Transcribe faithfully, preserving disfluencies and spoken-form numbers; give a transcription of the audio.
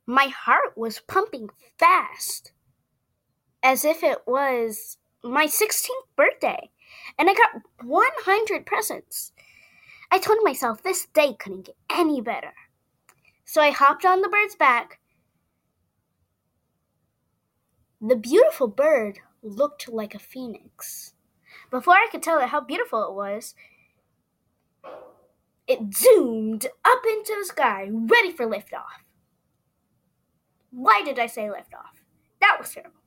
My heart was pumping fast, as if it was my sixteenth birthday, and I got one hundred presents. I told myself this day couldn't get any better. So I hopped on the bird's back. The beautiful bird looked like a phoenix. Before I could tell it how beautiful it was, it zoomed up into the sky, ready for liftoff. Why did I say liftoff? That was terrible.